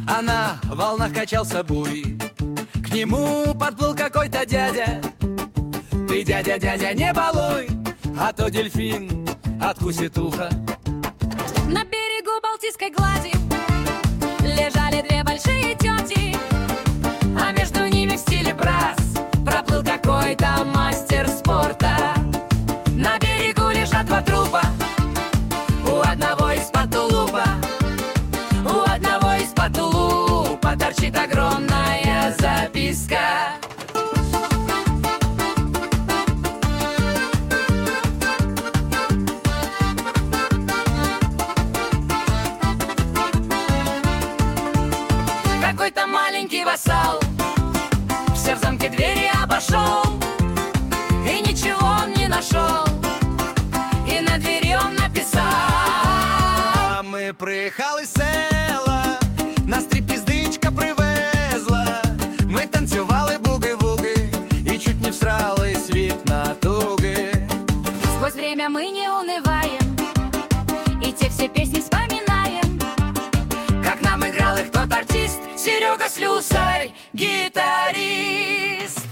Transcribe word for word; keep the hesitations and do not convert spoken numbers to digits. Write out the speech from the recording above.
а на волнах качался буй. К нему подплыл какой-то дядя: ты, дядя, дядя, не балуй, а то дельфин откусит ухо. На берегу Балтийской глади лежали две большие тети, а между ними в стиле брас проплыл какой-то мастер спорта. На берегу лежат два трупа, у одного из-под тулупа, у одного из-под тулупа торчит огромная записка. Какой-то маленький вассал все в замке двери обошел, и ничего он не нашел, и на двери он написал: а ми приїхали з села, нас тріпіздичка привезла. Ми танцювали буги-вуги і чуть не всрали світ натуги. Сквозь время мы не унываем, и те все песни вспоминаем, как нам играл их тот артист Серега Слюсарь, гитарист.